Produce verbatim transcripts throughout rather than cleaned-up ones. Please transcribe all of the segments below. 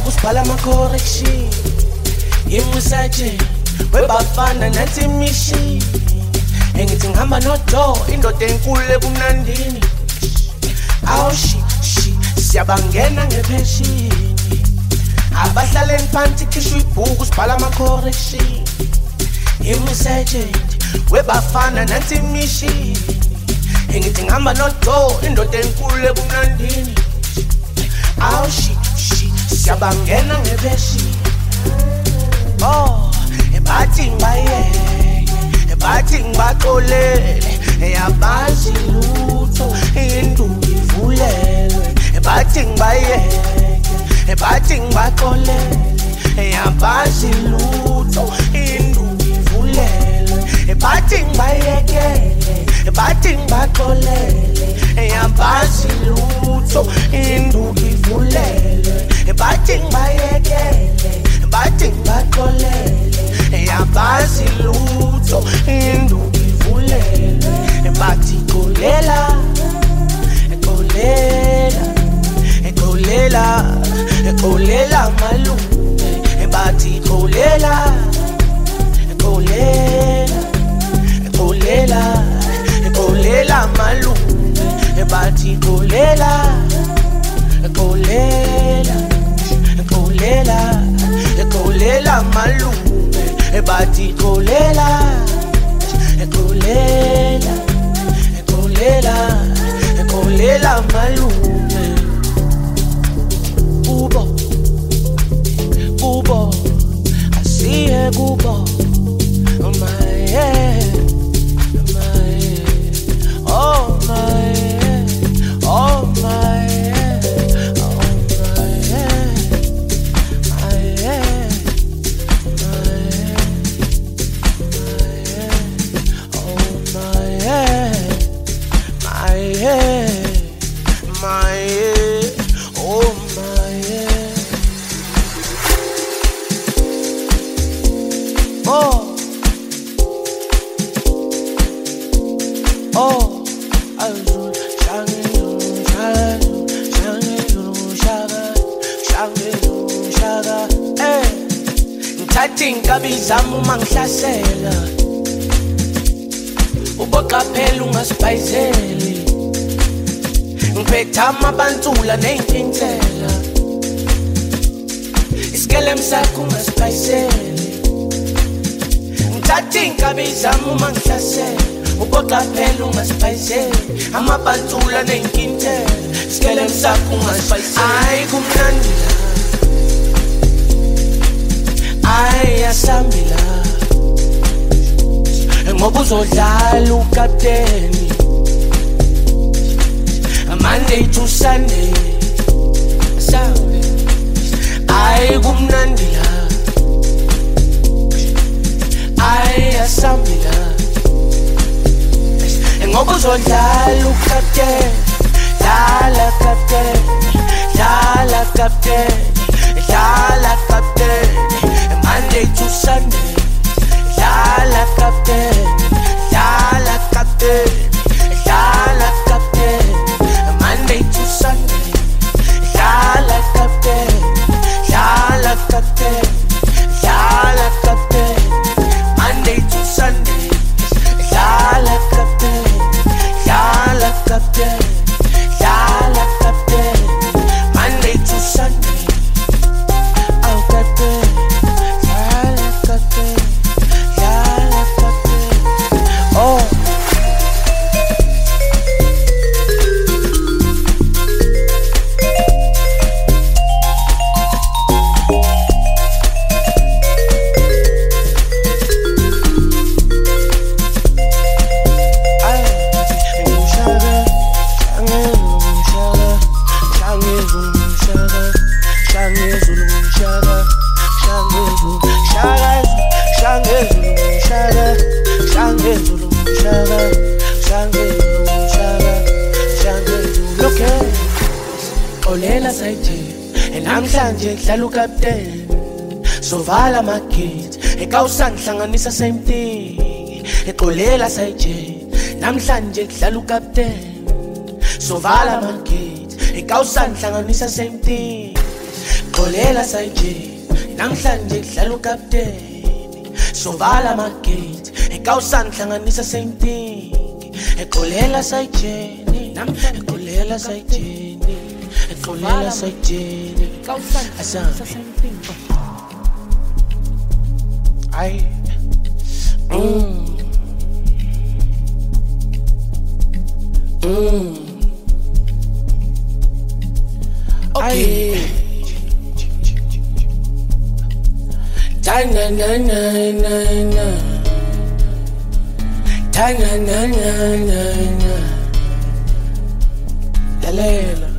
usibhala ama-correction imwisajeni webafana nathi imishini engithi ngihamba nodo indoda enkulu ebumnandini awushi shi siyabangena ngepheshini abahlaleni phansi khishwa ibhuku sibhala ama-correction imwisajeni webafana nathi imishini engithi ngihamba nodo indoda enkulu ebumnandini awushi shi siyabangena ngepheshini oh ebathi ngibayeke ebathi ngibaxolele eyabazi lutho induku ivulelwe ebathi ngibayeke ebathi ngibaxolele eyabazi lutho induku ivulelwe ebathi ngibayekele ebathi ngibaxolele eyabazi lutho induku ivulelwe ebathi ngibayekele ebathi ngibaxolele eyabazi lutho induku ivulelwe ebathi xolela xolela xolela xolela malume ebathi xolela xolela xolela xolela malume ebathi xolela xolela xolela xolela malume ebathi xolela xolela xolela xolela malume kubo kubo asiye kubo oh my head my head oh my head oh my head oh my head my head my head oh my head my head my head oh my head oh oh azul shangelu shangelu shangelu shaga shangelu shaga eh ngithathi inkabi zami uma ngihlasela uboqaphela ungasibhayizeli ngiphethe amabantula ney'nkinsela isikelem sakho ungasibhayizeli ngithathi inkabi zami uma ngihlasela uboqaphela ungasibhayizeli amabantula ney'nkinsela isikelem sakho ungasibhayizeli ayi kumnandi la ayi yasambi la ngoba uzodlala ukapteni Monday to Sunday Sunday ayi kumnandi la ayi yasambi la ngoba uzodlala ukapteni dlala kapteni dlala kapteni dlala kapteni Monday to Sunday dlala kapteni dlala kapteni dlala kapteni Monday to Sunday dlala kapteni dlala kapteni dlala kapteni Monday to Sunday dlala kapteni dlala kapteni dlala kapteni Monday to Sunday oh kapteni dlala kapteni dlala kapteni oh xolela sayithi namhlanje dlala ukapteni sovala amakids ekawusangihlanganisa same thing exolela sayithi namhlanje dlala ukapteni sovala amakids ekawusangihlanganisa same thing ekholela sayijeni namhlanje kudlala ukapteni sovala amagate ekawusani hlanganisa same thing ekholela sayijeni namhlanje ekholela sayijeni ekholela sayijeni ekawusani hlanganisa same thing ay mm mm okay ta na na na na na ta na na na na na la la la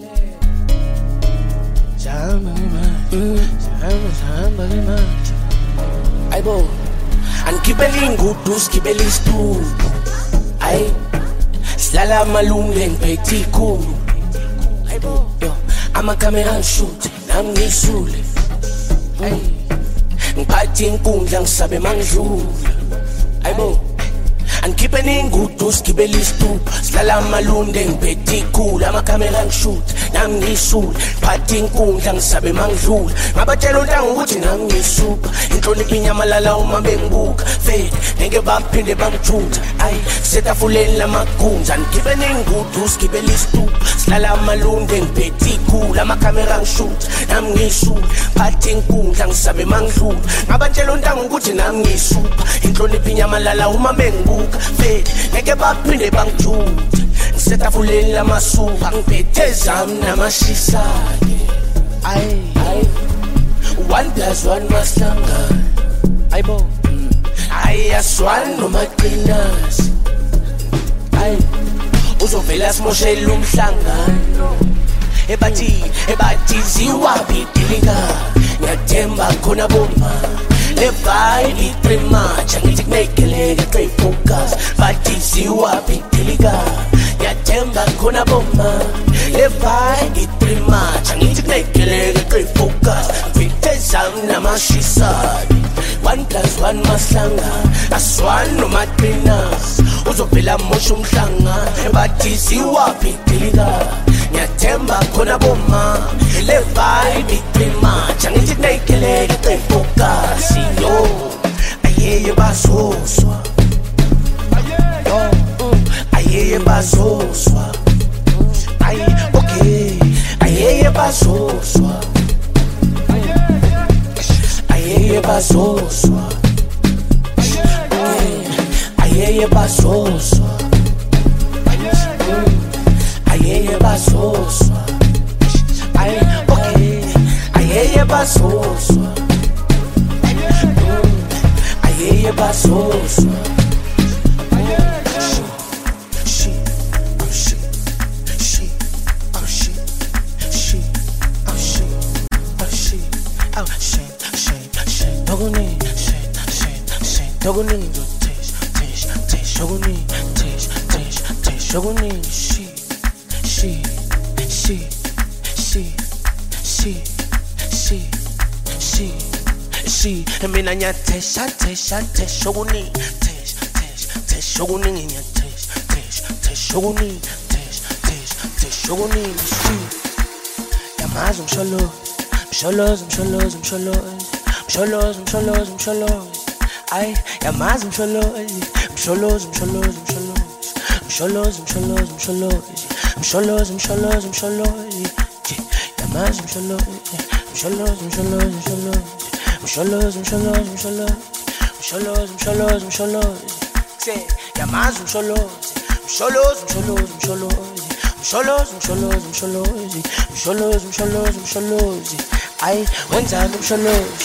Samba ma samba samba ma ay bo an kibeling gudus kibelis tu ay slala malungen petit cool ay bo yo ama camera shoot nam ngisule ay ngiphathi inkundla ngisabe mangidlula ayibo angikhiphe ningudusi gibele isitupa silala amalunde ngiphethe ikhula amakhamera ngishoot nami ngisule ngiphathi inkundla ngisabe mangidlula ngabatshela untanga ukuthi nami ngisupa inhlonipho inyamalala uma bengibuka fede ngeke baphinde bangithutha ayi setafuleni lamagunza angikhiphe ningudusi gibele isitupa silala amalunde ngiphethe ikhula amakhamera ngishoot nami ngisule ngiphathi inkundla ngisabe mangidlula ngabatshela untanga ukuthi nami ngisupa inhlonipho inyamalala uma bengibuka fede ngeke baphinde bangithutha ngisetafuleni lamasuka ngiphethe zami namashisake ay ay one plus one maslangana ayibo ay aswan nomaqinasi ay uzovela simoshela umhlangano ebathi ebathi ziwapi dilika ngiyathemba khona bomba le vibe itrimacha ngithi kunekeleke stay focus bathi ziwapi dilika ngiyathemba khona bomba le vibe itrimacha ngithi kunekeleke stay focus ngithezami namashisani one plus one maslanga aswan nomatrinas uzovela mosha umhlangano bathi ziwapi dilika ngiyathemba khona bomma le vibe itrimacha ngithi kunekeleke stay focus yo ayeye bazoswa yo ayeye bazoswa ay okay ayeye bazoswa ayeye bazoswa ayeye bazoswa ayeye bazoswa ay okay ayeye bazoswa ayeye bazoswa she oh she she oh she she oh she oh she oh she she she dogoni she she she dogoni taste taste taste dogoni taste taste taste dogoni she she she she she she she she mina nyatesha tesha tesha shoguni tesh tesh tesh shoguni nyatesh tesh tesh shoguni tesh tesh tesh shoguni she yamazo msholo msholo msholo msholo msholo msholo msholo ay yamazo msholo msholo msholo msholo msholo msholo msholo msholo msholo msholo yamazo msholo msholo msholo msholo Msholos, msholos, msholos, msholos, msholos, msholos. Say, yamazi msholos, msholos, msholos, msholos, msholos, msholos, msholos, msholos, msholos, msholos. Ay, wenzani msholos.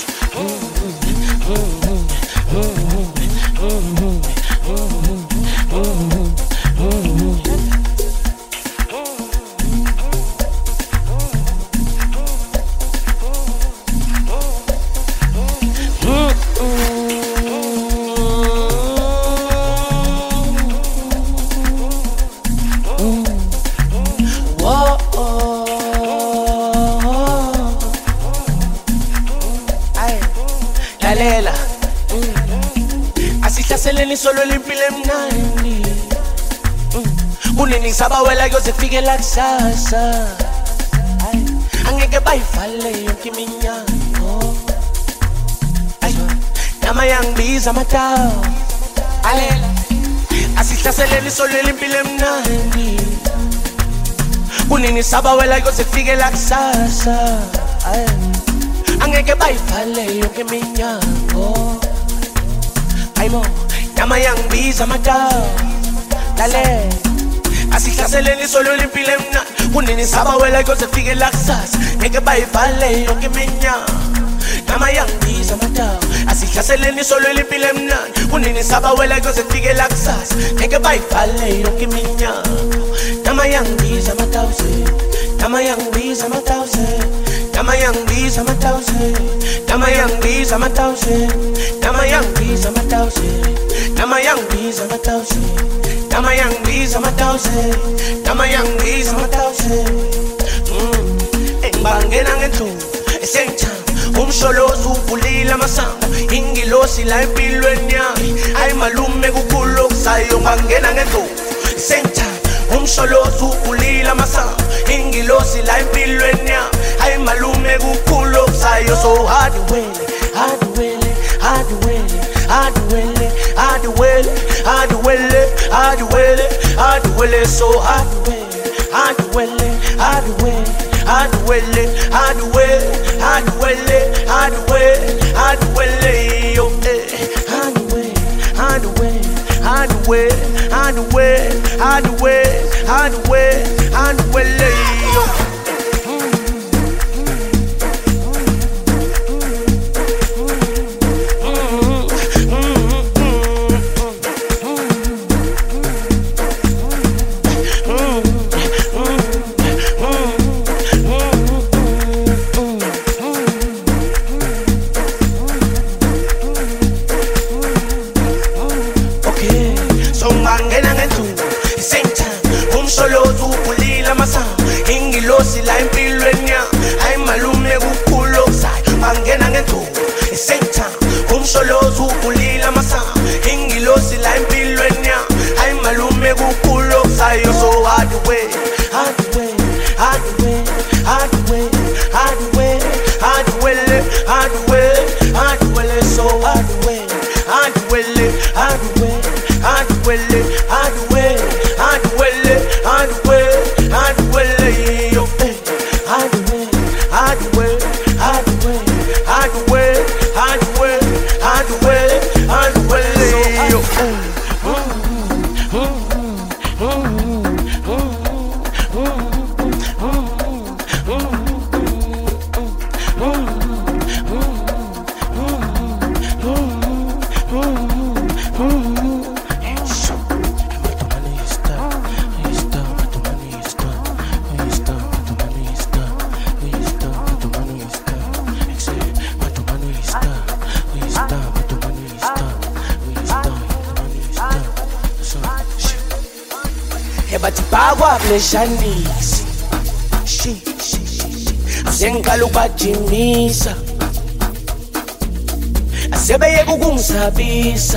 Asihlaseleni solo limpile mnandi kunini sabawela yozefike la kusasa angeke angeke bayivale yonke iminyango. Nama yangibiza amatawu alela asihlaseleni solwela impilo emnandi. Kunini sabawela yose kufike la kusasa. Angeke bayivale yonke iminyango. Ayimo nama yangibiza amatawu lalela asihlaseleni solwela impilo emnandi. Kunini sabawela yose kufike la kusasa. Angeke bayivale yonke iminyango. Nama yangibiza amatawu asihlaseleni solwela impilo emnandi. Kunini sabawela yose kufike la kusasa. Ngeke bayivale yonke iminyango. Nama yangibiza amatawu, nama yangibiza amatawu, nama yangibiza amatawu, nama yangibiza amatawu, nama yangibiza amatawu, nama yangibiza amatawu, nama yangibiza amatawu, nama yangibiza amatawu. Engibangena ngenhlungu esengithanda umsholozi uvulile amasango. Ingilosi la empilweni yami ayi malume kukhulu okusayo. Ngibangena ngenhlungu esengithanda umsholozi uvulile amasango. Ingilosi la empilweni yami ayi malume kukhulu okusayo. So hard wele, hard wele, hard wele, hard wele, hard wele, hard wele, hard wele, hard wele. So hard wele, hard wele, hard wele, hard wele, hard wele, hard wele, hard wele, hard wele, yo, eh. Hard wele, hard wele, hard wele, hard wele, hard wele, hard wele, hard wele, yo. Ingilosi la empilweni yami ayi malume kukhulu okusayo. Bangena ngenhlungu esengithanda umsholozi uvulile amasango. Ingilosi la empilweni yami ayi malume kukhulu okusayo. So hard way, hard way, hard way, hard way, hard way, hard way, hard way, hard way. So hard way, hard way, hard way, hard way, hard way, hard way, hard way, hard way, yo, eh. Hard way, hard way, hard way, hard way, hard way, hard way, hard way, yo, eh. Batipagwa pleshanisi shi shi shi asengiqala ukubajimisa asebeye ukungisabisa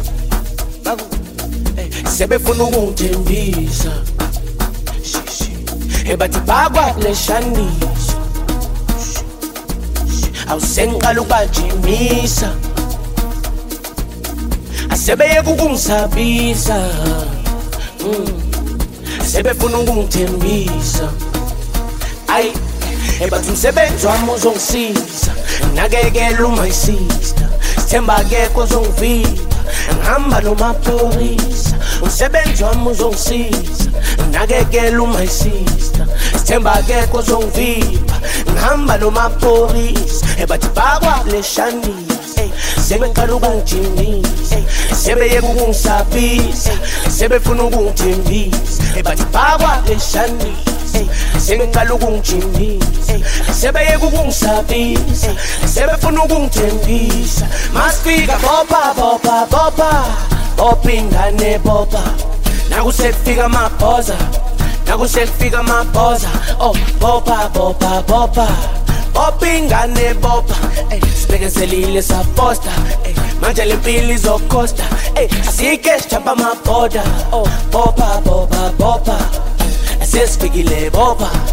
sebefuna ukungithembisa shi shi batipagwa pleshanisi asengiqala ukubajimisa asebeye ukungisabisa sebefuna ukungithembisa. Ayi ebathi umsebenzi wami uzongisiza. Nakekela my sister sithemba akekho ozongivimba. Ngihamba nomaphorisa umsebenzi wami uzongisiza. Nakekela my sister sithemba akekho ozongivimba. Ngihamba nomaphorisa ebathi bakwaleshanisa. Sebeqala ukungijimisa sebeyeka ukungisabisa sebefuna ukungithembisa. Ebathi bakwaleshanisa sebeqala ukungijimisa sebeyeka ukungisabisa sebefuna ukungithembisa. Masifika bopa bopa bopa bopa ingane bopa. Nakusekufika amabhoza nakusekufika amabhoza. Oh bopa bopa bopa bopa ingane bopa. Sibekezelile safosta manje lempilo izokhosta. Asike sijampa amabhoda. Oh bopa bopa bopa sesifikile bopa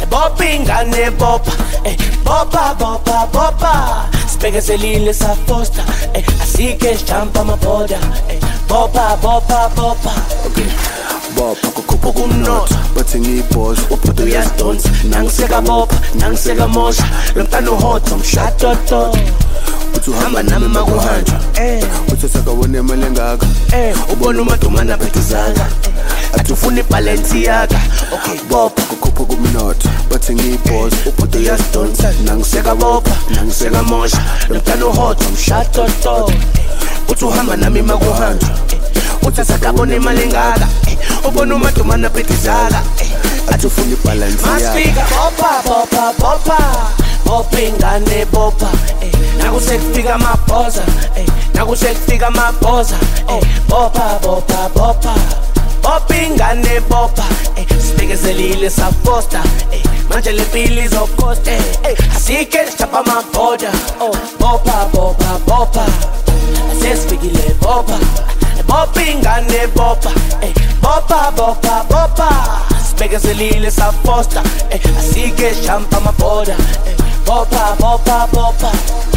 bopha ingane bopha, eh, bopha bopha bopha. Sibekezelile safosta, eh, asike sijampa amaboda, eh, bopha bopha bopha. Okay. Bopha kukhupha kumnotho bathi ngiyibhoza ubhuti uyazidonsa nangiseka bopha nangiseka mosha lo mntana uhotha mshatoto uthi uhamba nami makuhanjwa uthi sakawone imali engaka ubona umadumana phethuzaka athi ufuna ibhalensi yaka. Okay, bopha kukhupha kumnotho bathi ngiyibhoza ubhuti uyazidonsa nangiseka bopha nangiseka mosha lo mntana uhotha mshatoto uthi uhamba nami makuhanjwa uthi sakawone imali engaka ubona umadumana phethuzaka athi ufuna ibhalensi yaka. Masifika bopha bopha bopha bopha ingane bopha, eh, nakusekufika amabhoza, eh, nakusekufika amabhoza, eh, bopha bopha bopha bopha ingane bopha, eh, sibekezelile safosta, eh, manje le mpilo izokosta, eh, eh, asike sijampa amaboda, oh, bopha bopha bopha asesifikile bopha, bopha ingane bopha, eh, bopha bopha bopha sibekezelile safosta, eh, asike sijampa amaboda, eh, bopha bopha bopha.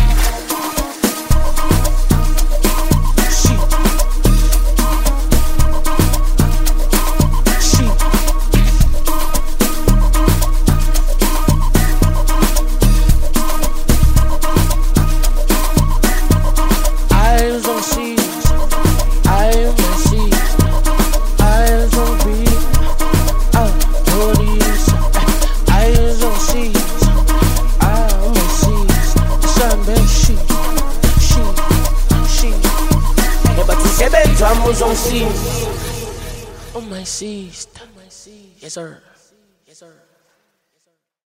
Eyes on seas, eyes on seas, eyes on beat, ah, police, eyes on seas, eyes on seas, Sunday she, she, she, yeah, but you say ben drums on seas, on my seas, yes sir, yes sir.